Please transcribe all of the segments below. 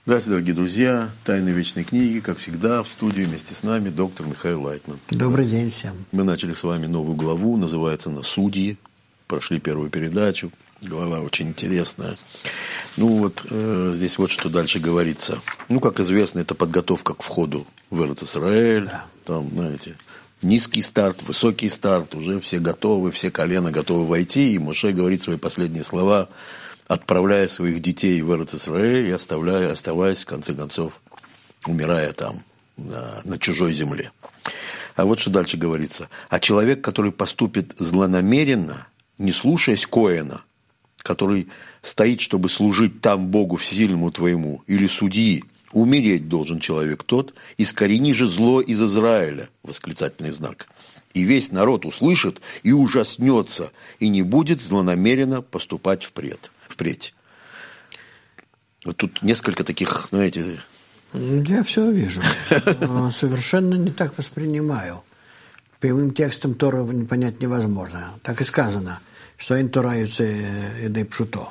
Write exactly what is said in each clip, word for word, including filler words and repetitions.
Здравствуйте, дорогие друзья. Тайны вечной книги, как всегда, в студии вместе с нами доктор Михаил Лайтман. Добрый день всем. Мы начали с вами новую главу, называется она «Судьи». Прошли первую передачу. Глава очень интересная. Ну вот, э, здесь вот что дальше говорится. Ну, как известно, это подготовка к входу в Эрец-Исраэль. Да. Там, знаете, низкий старт, высокий старт. Уже все готовы, все колено готовы войти. И Моше говорит свои последние слова, отправляя своих детей в Эрец-Исраэль и оставляя, оставаясь, в конце концов, умирая там, на, на чужой земле. А вот что дальше говорится. А человек, который поступит злонамеренно, не слушаясь Коэна, который стоит, чтобы служить там Богу Всесильному твоему, или судьи, умереть должен человек тот, искорени же зло из Израиля, восклицательный знак. И весь народ услышит и ужаснется, и не будет злонамеренно поступать впредь. впредь. Вот тут несколько таких, знаете... Я все вижу. Совершенно не так воспринимаю. Прямым текстом Тору понять невозможно. Так и сказано, что «эн Тора юцэ едей пшуто».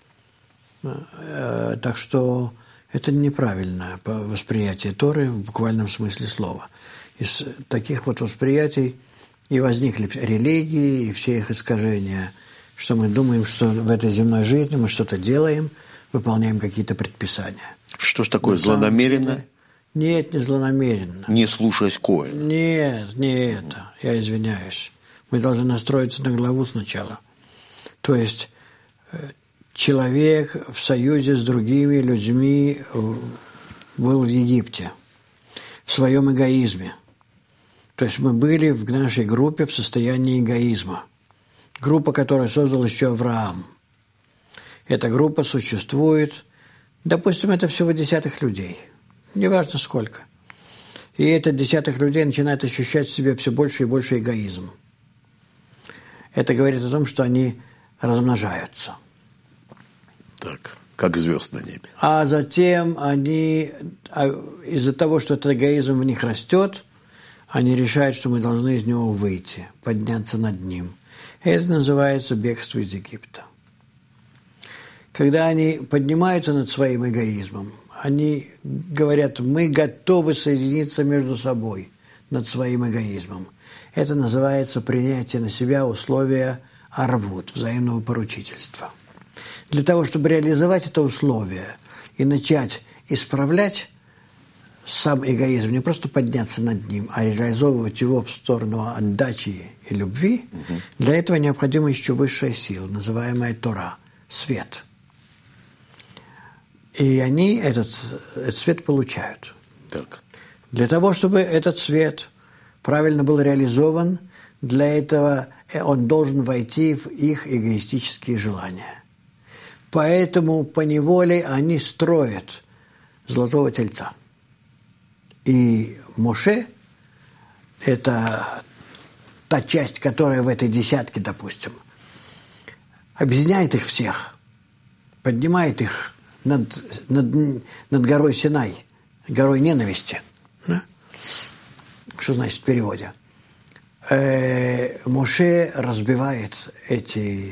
Так что это неправильное восприятие Торы в буквальном смысле слова. Из таких вот восприятий и возникли религии, и все их искажения, что мы думаем, что в этой земной жизни мы что-то делаем, выполняем какие-то предписания. Что ж такое злонамеренно? Деле, нет, не злонамеренно. Не слушаясь Коэна. Нет, не это. Я извиняюсь. Мы должны настроиться на главу сначала. То есть человек в союзе с другими людьми был в Египте, в своем эгоизме. То есть мы были в нашей группе в состоянии эгоизма. Группа, которую создал еще Авраам. Эта группа существует, допустим, это всего десятых людей. Неважно сколько. И этот десятых людей начинает ощущать в себе все больше и больше эгоизм. Это говорит о том, что они размножаются. Так, как звезд на небе. А затем они, из-за того, что этот эгоизм в них растет, они решают, что мы должны из него выйти, подняться над ним. Это называется бегство из Египта. Когда они поднимаются над своим эгоизмом, они говорят, мы готовы соединиться между собой над своим эгоизмом. Это называется принятие на себя условия арвут, взаимного поручительства. Для того, чтобы реализовать это условие и начать исправлять сам эгоизм, не просто подняться над ним, а реализовывать его в сторону отдачи и любви, угу. Для этого необходима еще высшая сила, называемая Тора, свет. И они этот, этот свет получают. Так. Для того, чтобы этот свет правильно был реализован, для этого он должен войти в их эгоистические желания. Поэтому поневоле они строят золотого тельца. И Моше – это та часть, которая в этой десятке, допустим, объединяет их всех, поднимает их над, над, над горой Синай, горой ненависти. Да? Что значит в переводе? Э, Моше разбивает эти,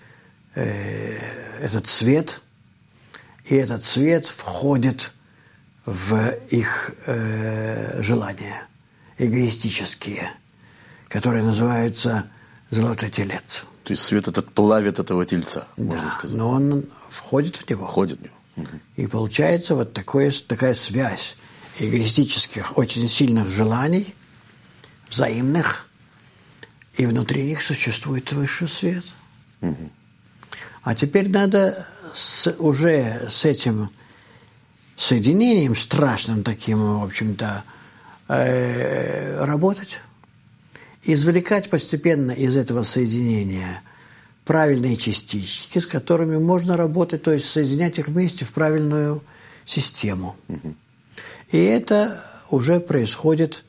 э, этот свет, и этот свет входит в их э, желания эгоистические, которые называются «золотой телец». То есть свет этот плавит этого тельца, можно да, сказать. Но он входит в него. Входит в него. Угу. И получается вот такое, такая связь эгоистических, очень сильных желаний, взаимных, и внутри них существует высший свет. Угу. А теперь надо с, уже с этим соединением страшным таким, в общем-то, э, работать. Извлекать постепенно из этого соединения правильные частички, с которыми можно работать, то есть соединять их вместе в правильную систему. Угу. И это уже происходит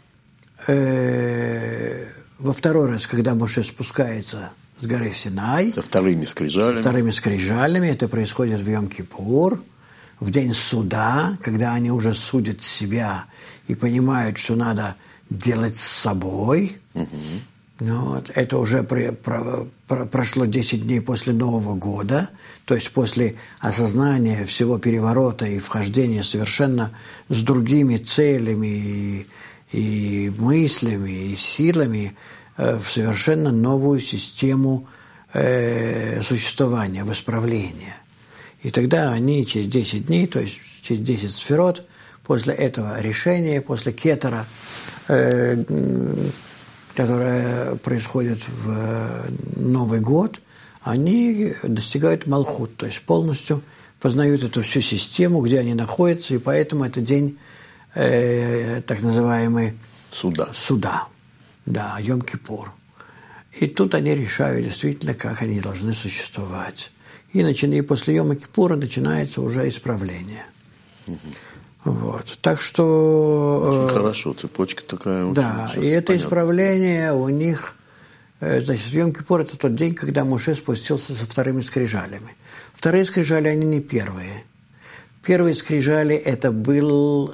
э, во второй раз, когда Моше спускается с горы Синай. Со вторыми скрижалями. Со вторыми скрижалями. Это происходит в Йом-Кипур, в день суда, когда они уже судят себя и понимают, что надо делать с собой. Угу. Ну, вот, это уже при, про, про, прошло десять дней после Нового года, то есть после осознания всего переворота и вхождения совершенно с другими целями и, и мыслями, и силами э, в совершенно новую систему э, существования, в исправления. И тогда они через десять дней, то есть через десять сферот, после этого решения, после кетера, э, которое происходит в Новый год, они достигают малхут, то есть полностью познают эту всю систему, где они находятся, и поэтому это день э, так называемый суда. суда, да, Йом-Кипур. И тут они решают действительно, как они должны существовать. И, начи- и после Йома-Кипура начинается уже исправление. Угу. Вот. Так что... Очень хорошо, цепочка такая. Да, и это понятно. Исправление у них... Значит, Йом-Кипур – это тот день, когда Моше спустился со вторыми скрижалями. Вторые скрижали, они не первые. Первые скрижали – это был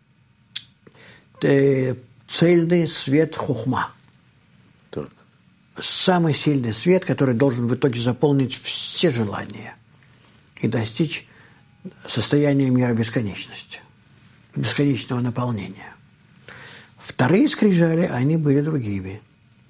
цельный свет хухма. Так. Самый сильный свет, который должен в итоге заполнить все желания и достичь состояния мира бесконечности, бесконечного наполнения. Вторые скрижали, они были другими.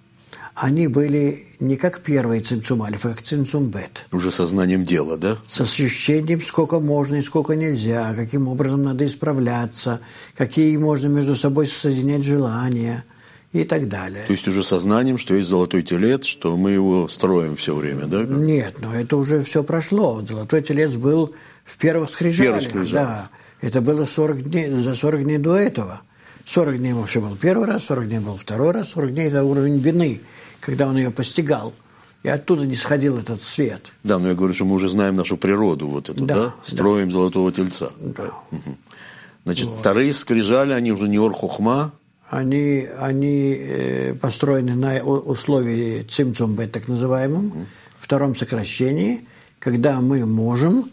Они были не как первый цимцум алиф, а как цимцум бет. Уже сознанием дела, да? С ощущением, сколько можно и сколько нельзя, каким образом надо исправляться, какие можно между собой соединять желания и так далее. То есть уже сознанием, что есть золотой телец, что мы его строим все время, да? Нет, но это уже все прошло. Золотой телец был в первых скрижалях. Первых скрижалях. Да, это было сорок дней, за сорок дней до этого. сорок дней Моше был первый раз, сорок дней был второй раз, сорок дней – это уровень бины, когда он ее постигал. И оттуда не сходил этот свет. Да, но я говорю, что мы уже знаем нашу природу, вот эту, да? да? Строим да. золотого тельца. Да. Угу. Значит, вот. Вторые скрижали, они уже не ор-хухма. Они, они э, построены на условии цимцум бет, так называемом, угу. втором сокращении, когда мы можем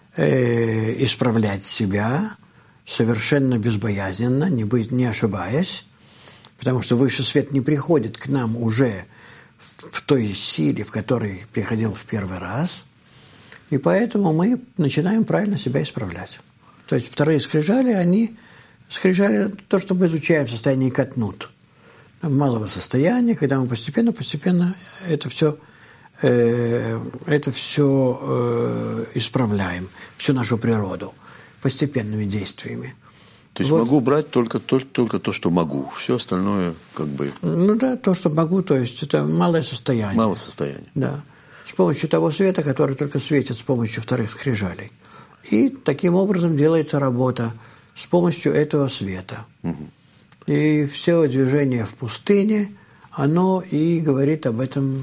э, исправлять себя совершенно безбоязненно, не, быть, не ошибаясь, потому что высший свет не приходит к нам уже в, в той силе, в которой приходил в первый раз, и поэтому мы начинаем правильно себя исправлять. То есть вторые скрижали, они скрижали то, что мы изучаем в состоянии катнут, малого состояния, когда мы постепенно-постепенно это все, э, это все э, исправляем, всю нашу природу постепенными действиями. То есть вот. Могу брать только, только, только то, что могу. Все остальное как бы... Ну да, то, что могу, то есть это малое состояние. Малое состояние. Да. С помощью того света, который только светит с помощью вторых скрижалей. И таким образом делается работа с помощью этого света. Угу. И все движение в пустыне, оно и говорит об этом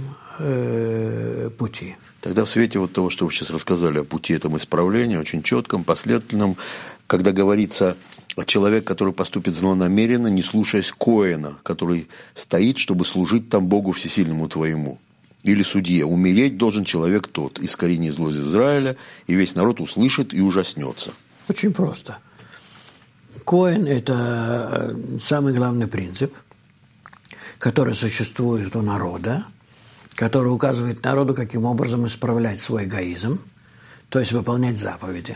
э, пути. Тогда в свете вот того, что вы сейчас рассказали о пути этому исправления, очень четком, последовательном, когда говорится о человеке, который поступит злонамеренно, не слушаясь Коэна, который стоит, чтобы служить там Богу Всесильному твоему. Или судье. Умереть должен человек тот, искорени зло из Израиля, и весь народ услышит и ужаснется. Очень просто. Коэн – это самый главный принцип, который существует у народа, который указывает народу, каким образом исправлять свой эгоизм, то есть выполнять заповеди.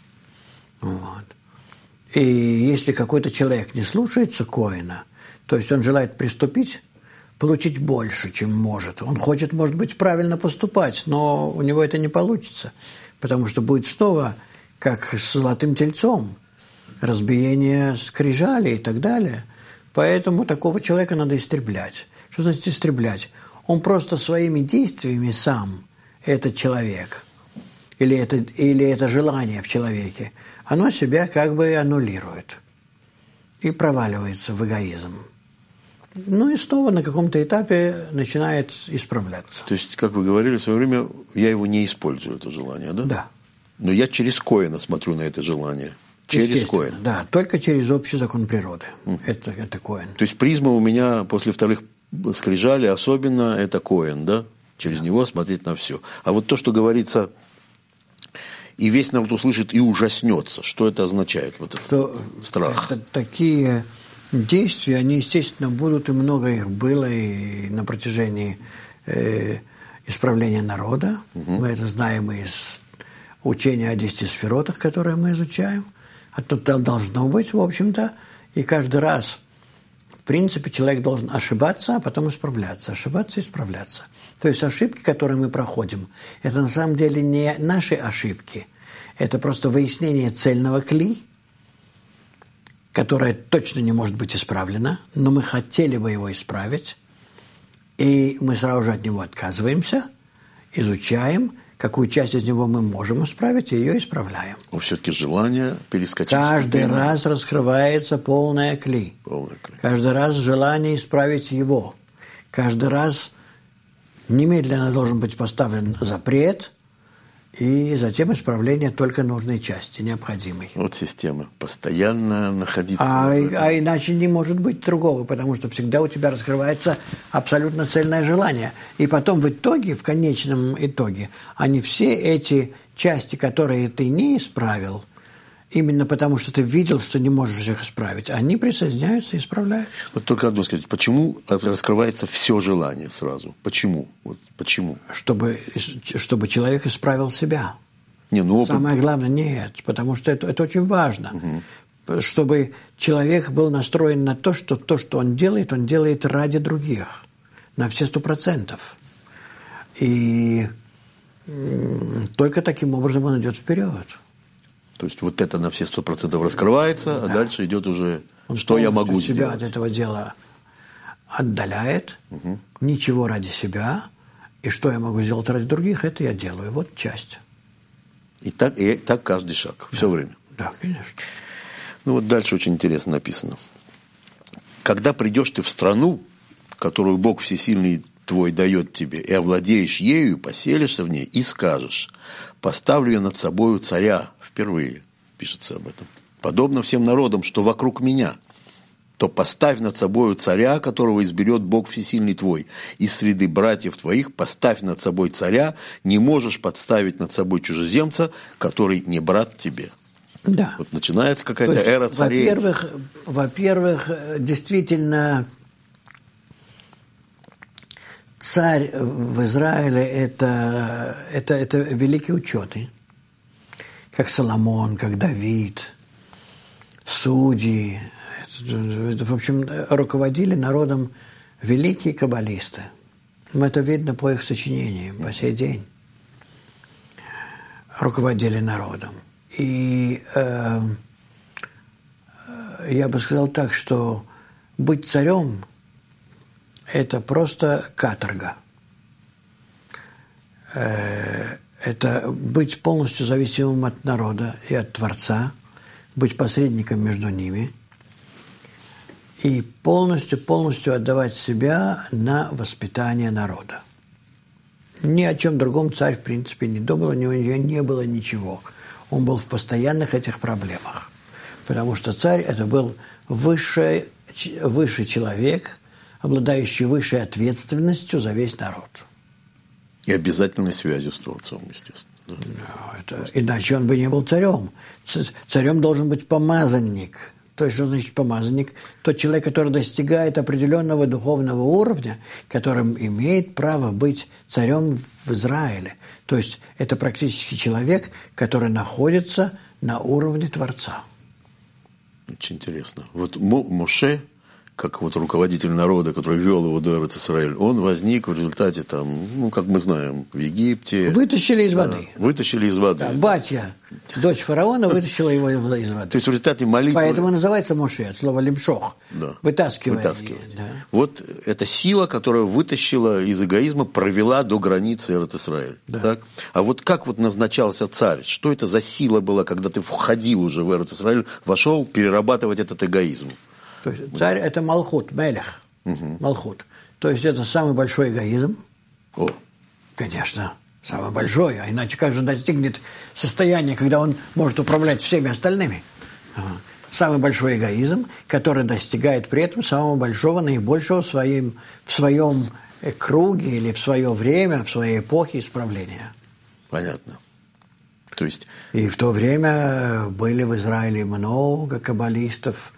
Вот. И если какой-то человек не слушается Коэна, то есть он желает приступить, получить больше, чем может. Он хочет, может быть, правильно поступать, но у него это не получится, потому что будет снова, как с золотым тельцом, разбиение скрижали и так далее. Поэтому такого человека надо истреблять. Что значит истреблять? Он просто своими действиями сам, этот человек, или это, или это желание в человеке, оно себя как бы аннулирует и проваливается в эгоизм. Ну и снова на каком-то этапе начинает исправляться. То есть, как вы говорили в свое время, я его не использую, это желание, да? Да. Но я через Коэна смотрю на это желание. Через Коэна. Да, только через общий закон природы. Mm. Это, это Коэн. То есть призма у меня после вторых скрижалей особенно это Коэн, да? Через да. него смотреть на все. А вот то, что говорится, и весь народ услышит и ужаснется, что это означает? Вот что страх. Это такие Действия, они, естественно, будут, и много их было и на протяжении э, исправления народа. Угу. Мы это знаем из учения о десяти сферотах, которые мы изучаем. А тут должно быть, в общем-то, и каждый раз, в принципе, человек должен ошибаться, а потом исправляться, ошибаться и исправляться. То есть ошибки, которые мы проходим, это на самом деле не наши ошибки, это просто выяснение цельного кли, которое точно не может быть исправлено, но мы хотели бы его исправить, и мы сразу же от него отказываемся, изучаем, какую часть из него мы можем исправить, и ее исправляем. Но все-таки желание перескочить. Каждый раз раскрывается полная кли. Полная кли. Каждый раз желание исправить его. Каждый раз немедленно должен быть поставлен запрет, и затем исправление только нужной части, необходимой. Вот система. Постоянно находиться. А, а иначе не может быть другого, потому что всегда у тебя раскрывается абсолютно цельное желание. И потом в итоге, в конечном итоге, они все эти части, которые ты не исправил, именно потому что ты видел, что не можешь их исправить, они присоединяются и исправляют. Вот только одно сказать, почему раскрывается все желание сразу? Почему? Вот почему? Чтобы, чтобы человек исправил себя. Не, ну, опыт... Самое главное, нет, потому что это, это очень важно. Угу. Чтобы человек был настроен на то, что то, что он делает, он делает ради других. На все сто процентов. И только таким образом он идет вперед. То есть вот это на все сто процентов раскрывается, да. А дальше идет уже, он что я могу себя сделать. От этого дела отдаляет, угу. Ничего ради себя, и что я могу сделать ради других, это я делаю. Вот часть. И так, и так каждый шаг, да. Все время. Да, конечно. Ну вот дальше очень интересно написано. Когда придешь ты в страну, которую Бог Всесильный твой дает тебе, и овладеешь ею, поселишься в ней, и скажешь: поставлю я над собою царя. Впервые пишется об этом. Подобно всем народам, что вокруг меня, то поставь над собою царя, которого изберет Бог Всесильный твой. Из среды братьев твоих поставь над собой царя, не можешь подставить над собой чужеземца, который не брат тебе. Да. Вот начинается какая-то есть, эра царей. Во-первых, во-первых, действительно, царь в Израиле это, это, это великие ученые. Как Соломон, как Давид, судьи. Это, в общем, руководили народом великие каббалисты. Это видно по их сочинениям по сей день. Руководили народом. И э, я бы сказал так, что быть царем – это просто каторга. Э, Это быть полностью зависимым от народа и от Творца, быть посредником между ними и полностью, полностью отдавать себя на воспитание народа. Ни о чем другом царь, в принципе, не думал, у него не было ничего. Он был в постоянных этих проблемах, потому что царь – это был высший, высший человек, обладающий высшей ответственностью за весь народ. И обязательной связью с Творцом, естественно. Да. No, это, иначе он бы не был царем. Царем должен быть помазанник. То есть, что значит помазанник? Тот человек, который достигает определенного духовного уровня, которым имеет право быть царем в Израиле. То есть, это практически человек, который находится на уровне Творца. Очень интересно. Вот Моше, как вот руководитель народа, который вел его до Эрец-Исраэль, он возник в результате, там, ну, как мы знаем, в Египте. Вытащили из да, воды. Вытащили из воды. Да, батя, дочь фараона, вытащила его из воды. То есть в результате молитвы... Поэтому называется Моше, от слова лимшох. Да. Вытаскивать. Вытаскивать. Да. Вот эта сила, которая вытащила из эгоизма, провела до границы Эрец-Исраэль. Да. Так? А вот как вот назначался царь? Что это за сила была, когда ты входил уже в Эрец-Исраэль, вошел перерабатывать этот эгоизм? То есть царь – это Малхут, Мелех, угу. Малхут. То есть это самый большой эгоизм. О. Конечно, самый большой. А иначе как же достигнет состояния, когда он может управлять всеми остальными? Самый большой эгоизм, который достигает при этом самого большого, наибольшего в своем, в своем круге или в свое время, в своей эпохе исправления. Понятно. То есть... И в то время были в Израиле много каббалистов,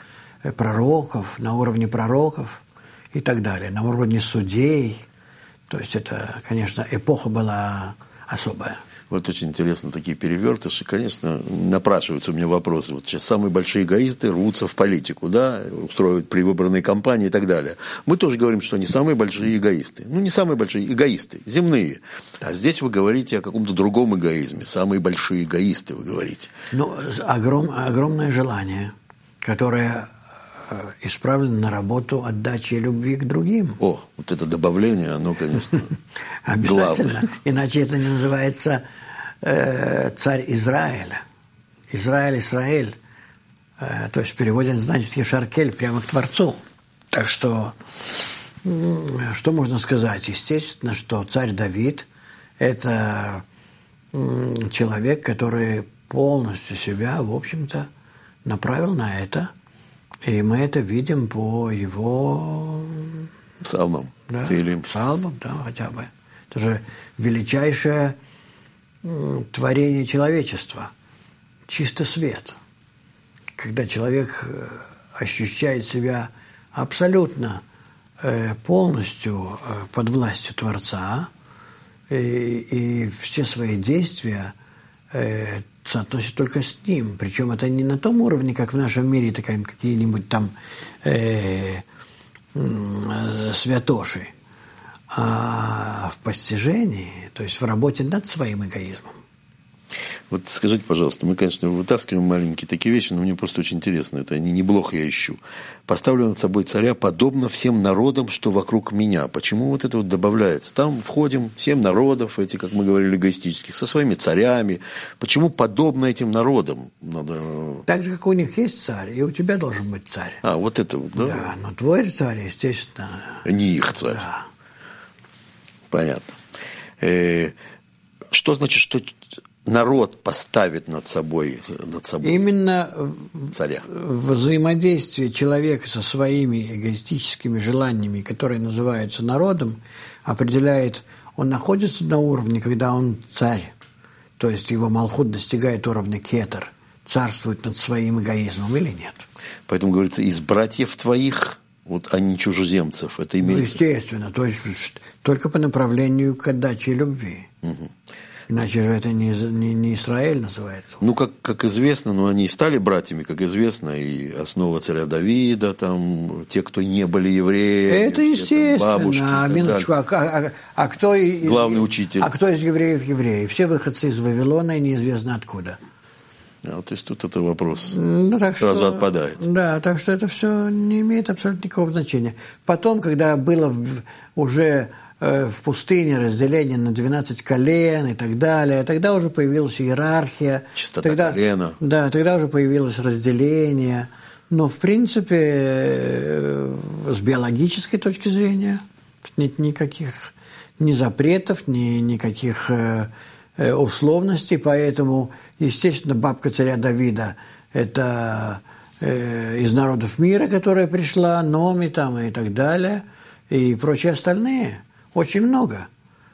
пророков, на уровне пророков и так далее, на уровне судей. То есть это, конечно, эпоха была особая. Вот очень интересно такие перевертыши. Конечно, напрашиваются у меня вопросы. Вот сейчас самые большие эгоисты рвутся в политику, да, устроивают предвыборные кампании и так далее. Мы тоже говорим, что они самые большие эгоисты. Ну, не самые большие, эгоисты, земные. А здесь вы говорите о каком-то другом эгоизме. Самые большие эгоисты, вы говорите. Ну, огром, огромное желание, которое исправлено на работу отдачи любви к другим. О, вот это добавление, оно, конечно, обязательно. Главное. Иначе это не называется э, царь Израиля. Израиль, Исраэль. Э, то есть в переводе значит Ешаркель, прямо к Творцу. Так что, э, что можно сказать? Естественно, что царь Давид – это э, человек, который полностью себя, в общем-то, направил на это. И мы это видим по его псалмам. Да, Или... псалмам, да, хотя бы. Это же величайшее творение человечества. Чистый свет. Когда человек ощущает себя абсолютно полностью под властью Творца, и, и все свои действия соотносит только с ним. Причем это не на том уровне, как в нашем мире, такие какие-нибудь там э, э, святоши, а в постижении, то есть в работе над своим эгоизмом. Вот скажите, пожалуйста, мы, конечно, вытаскиваем маленькие такие вещи, но мне просто очень интересно, это не, не блох я ищу. Поставлю над собой царя, подобно всем народам, что вокруг меня. Почему вот это вот добавляется? Там входим семь народов, эти, как мы говорили, эгоистических, со своими царями. Почему подобно этим народам? Надо... Так же, как у них есть царь, и у тебя должен быть царь. А, вот это вот, да? Да, но твой царь, естественно... Не их царь. Да. Понятно. Э, что значит, что... народ поставит над собой, над собой именно царя. Взаимодействие человека со своими эгоистическими желаниями, которые называются народом, определяет, он находится на уровне, когда он царь, то есть его малхут достигает уровня кетер, царствует над своим эгоизмом или нет. Поэтому говорится, из братьев твоих, вот, а не чужеземцев, это имеется... Ну, естественно, то есть только по направлению к отдаче любви. Угу. Иначе же это не, не, не Израиль называется. Ну, как, как известно, ну, они и стали братьями, как известно, и основа царя Давида, там, те, кто не были евреями. Это естественно. Бабушки, а, минуточку, а, а, а кто... Главный учитель. А кто из евреев евреи? Все выходцы из Вавилона и неизвестно откуда. А, то есть тут это вопрос ну, так сразу что, отпадает. Да, так что это все не имеет абсолютно никакого значения. Потом, когда было уже... в пустыне разделение на двенадцать колен и так далее. Тогда уже появилась иерархия. Чистота тогда, колена. Да, тогда уже появилось разделение. Но, в принципе, с биологической точки зрения нет никаких ни запретов, ни никаких условностей. Поэтому, естественно, бабка царя Давида – это из народов мира, которая пришла, Номи там и так далее, и прочие остальные. Очень много.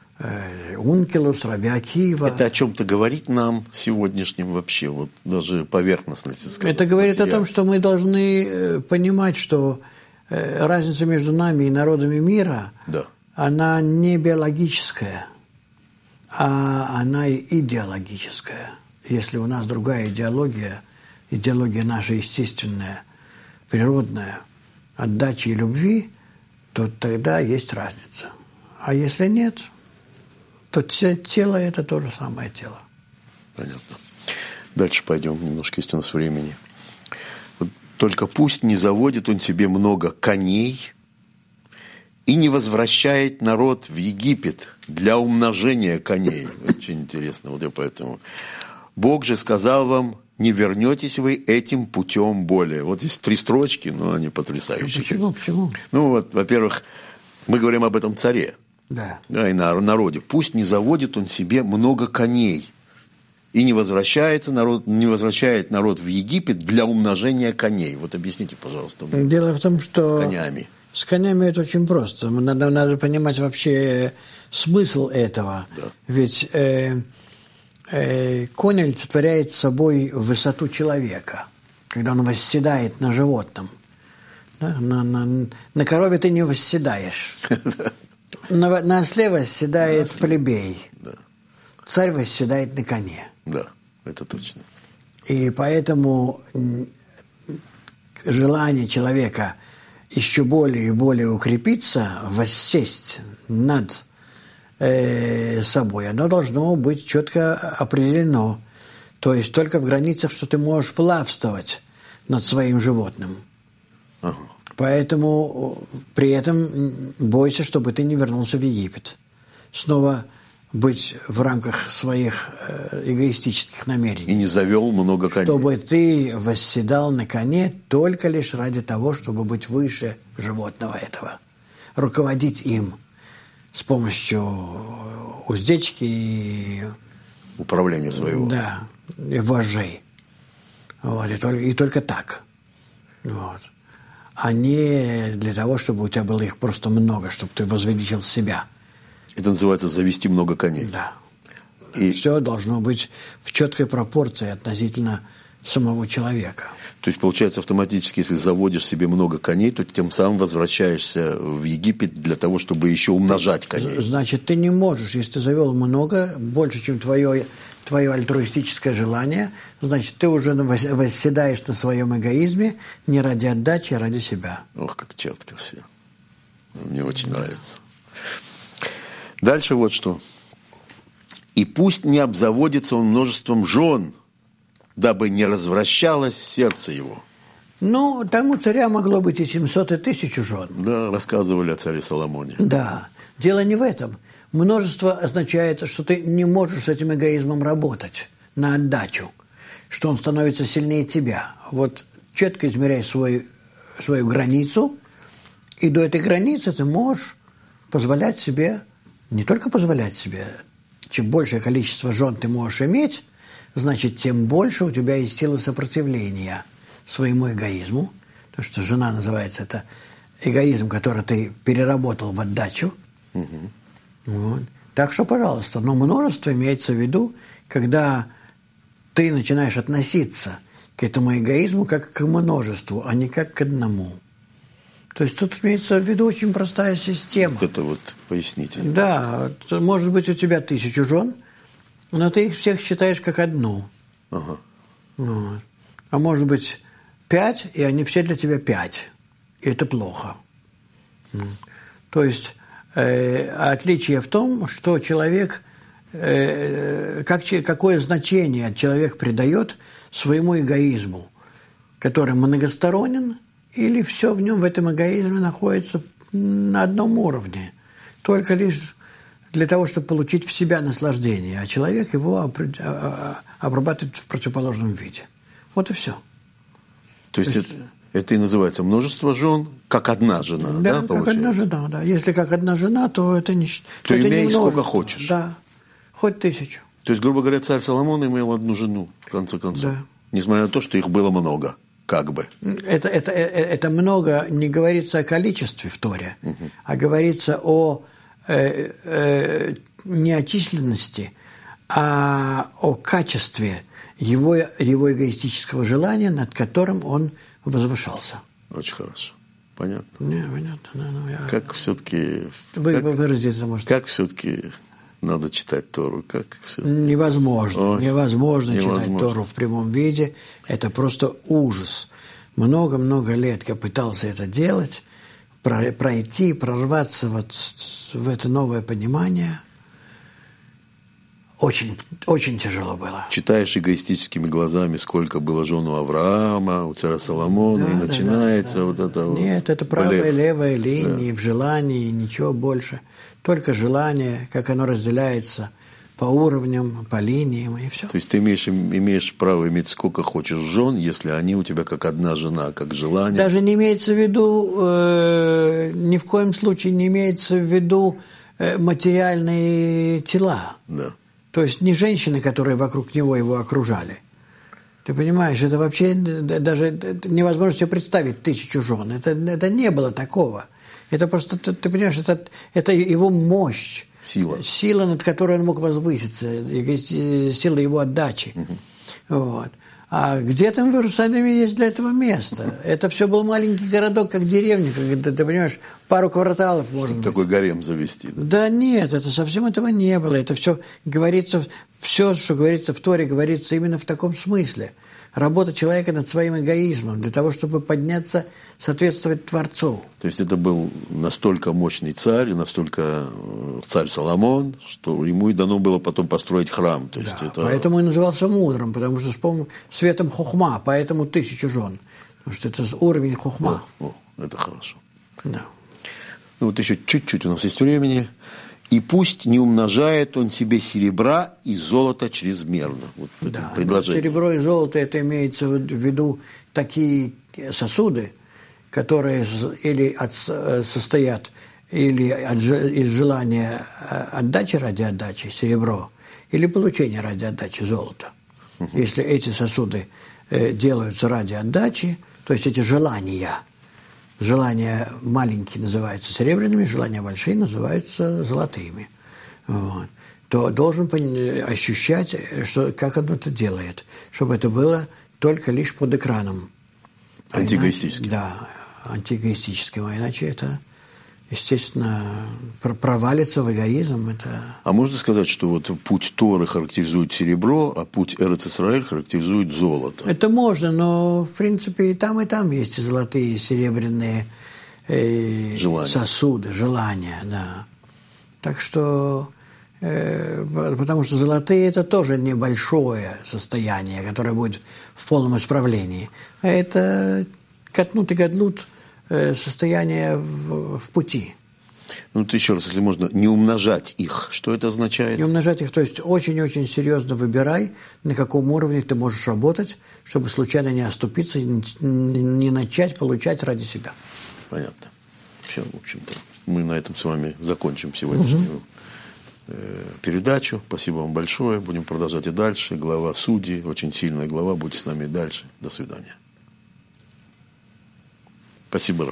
Ункилус, Раби Акива. Это о чем-то говорит нам сегодняшнем вообще, вот даже поверхностно, если сказать. Это говорит материал. о том, что мы должны понимать, что разница между нами и народами мира, да. она не биологическая, а она идеологическая. Если у нас другая идеология, идеология наша естественная, природная, отдачи и любви, то тогда есть разница. А если нет, то тело – это то же самое тело. Понятно. Дальше пойдем, немножко есть у нас времени. Вот только пусть не заводит он себе много коней и не возвращает народ в Египет для умножения коней. Очень интересно. Вот я поэтому. Бог же сказал вам, не вернетесь вы этим путем более. Вот есть три строчки, но они потрясающие. Почему? Почему? Ну вот, во-первых, мы говорим об этом царе. Да. Да, и на народе. Пусть не заводит он себе много коней и не возвращается народ, не возвращает народ в Египет для умножения коней. Вот объясните, пожалуйста. Дело в том, что... С конями. С конями это очень просто. Надо, надо понимать вообще смысл этого. Да. Ведь э, э, конь олицетворяет собой высоту человека, когда он восседает на животном. Да? На, на, на корове ты не восседаешь. На, на осле восседает плебей. Да. Царь восседает на коне. Да, это точно. И поэтому желание человека еще более и более укрепиться, воссесть над э, собой, оно должно быть четко определено. То есть только в границах, что ты можешь властвовать над своим животным. Ага. Поэтому при этом бойся, чтобы ты не вернулся в Египет. Снова быть в рамках своих э, эгоистических намерений. И не завел много коней. Чтобы ты восседал на коне только лишь ради того, чтобы быть выше животного этого. Руководить им с помощью уздечки и... Управления своего. Да, и вожжей. Вот, и, только, и только так. Вот. А не для того, чтобы у тебя было их просто много, чтобы ты возвеличил себя. Это называется завести много коней. Да. И все должно быть в четкой пропорции относительно самого человека. То есть, получается, автоматически, если заводишь себе много коней, то тем самым возвращаешься в Египет для того, чтобы еще умножать коней. Значит, ты не можешь, если ты завел много, больше, чем твое, твое альтруистическое желание, значит, ты уже восседаешь на своем эгоизме не ради отдачи, а ради себя. Ох, как четко все. Мне очень да. нравится. Дальше вот что. «И пусть не обзаводится он множеством жен, дабы не развращалось сердце его». Ну, там у царя могло быть и семьсот, и тысячу жен. Да, рассказывали о царе Соломоне. Да. Дело не в этом. Множество означает, что ты не можешь с этим эгоизмом работать на отдачу, что он становится сильнее тебя. Вот четко измеряй свой, свою границу, и до этой границы ты можешь позволять себе, не только позволять себе, чем большее количество жен ты можешь иметь, значит, тем больше у тебя есть сила сопротивления своему эгоизму, потому что жена называется это эгоизм, который ты переработал в отдачу. Угу. Вот. Так что, пожалуйста, но множество имеется в виду, когда ты начинаешь относиться к этому эгоизму как к множеству, а не как к одному. То есть тут имеется в виду очень простая система. Вот это вот поясните. Да, может быть у тебя тысячу жен, но ты их всех считаешь как одну. Ага. Вот. А может быть пять, и они все для тебя пять. И это плохо. То есть э, отличие в том, что человек, э, как, какое значение человек придает своему эгоизму, который многосторонен, или все в нем, в этом эгоизме, находится на одном уровне. Только лишь для того, чтобы получить в себя наслаждение, а человек его обрабатывает в противоположном виде. Вот и все. То есть, То есть это, это и называется множество жен, как одна жена, да, да, как одна жена, да. Если как одна жена, то это не то это имей не сколько хочешь. Да, хоть тысячу. То есть, грубо говоря, царь Соломон имел одну жену, в конце концов. Да. Несмотря на то, что их было много, как бы. Это, это, это много не говорится о количестве в Торе, угу. а говорится о э, э, не о численности, а о качестве его, его эгоистического желания, над которым он возвышался. Очень хорошо. Понятно? Не, понятно. Да, ну, я... Как все-таки... Вы как, выразить это можете. Как все-таки надо читать Тору? Как невозможно. Ой, невозможно. Невозможно читать Тору в прямом виде. Это просто ужас. Много-много лет я пытался это делать, пройти, прорваться вот в это новое понимание. Очень, очень тяжело было. Читаешь эгоистическими глазами, сколько было жен у Авраама, у царя Соломона, да, и начинается да, да, вот да. это... Нет, это правая и левая линии, да. в желании, ничего больше. Только желание, как оно разделяется по уровням, по линиям, и все. То есть ты имеешь, имеешь право иметь сколько хочешь жен, если они у тебя как одна жена, как желание. Даже не имеется в виду, э, ни в коем случае не имеется в виду э, материальные тела. Да. То есть не женщины, которые вокруг него его окружали. Ты понимаешь, это вообще даже невозможно себе представить тысячу жен. Это, это не было такого. Это просто, ты, ты понимаешь, это, это его мощь. Сила. Сила, над которой он мог возвыситься. Сила его отдачи. Угу. Вот. А где там в Иерусалиме есть для этого место? Это все был маленький городок, как деревня, как, ты, ты понимаешь, пару кварталов, может быть. Такой гарем завести. Да нет, это совсем этого не было. Это все говорится, все, что говорится в Торе, говорится именно в таком смысле. Работа человека над своим эгоизмом, для того, чтобы подняться, соответствовать Творцу. То есть это был настолько мощный царь, и настолько царь Соломон, что ему и дано было потом построить храм. То есть Да, это... Поэтому и назывался мудрым, потому что с пом... светом хохма, поэтому тысячу жен. Потому что это уровень хохма. О, о, это хорошо. Да. Ну вот еще чуть-чуть у нас есть времени. «И пусть не умножает он себе серебра и золота чрезмерно». Вот это Да, предложение. Серебро и золото, это имеется в виду такие сосуды, которые или от, состоят или от, из желания отдачи ради отдачи серебро, или получения ради отдачи золота. Угу. Если эти сосуды делаются ради отдачи, то есть эти желания, желания маленькие называются серебряными, желания большие называются золотыми. Вот. То должен ощущать, что, как оно это делает, чтобы это было только лишь под экраном. Антиэгоистическим. Да, антиэгоистическим, а иначе это, естественно, провалится в эгоизм. Это... А можно сказать, что вот путь Торы характеризует серебро, а путь Эрец-Исраэль характеризует золото? Это можно, но, в принципе, и там, и там есть и золотые, и серебряные э, желания. сосуды, желания, да. Так что... Потому что золотые – это тоже небольшое состояние, которое будет в полном исправлении. А это катнут и гадлут состояние в, в пути. Ну, ты еще раз, если можно, не умножать их. Что это означает? Не умножать их, то есть очень-очень серьезно выбирай, на каком уровне ты можешь работать, чтобы случайно не оступиться и не начать получать ради себя. Понятно. Все, в общем-то, мы на этом с вами закончим сегодняшнюю угу. передачу. Спасибо вам большое. Будем продолжать и дальше. Глава судей, очень сильная глава. Будьте с нами и дальше. До свидания. Спасибо.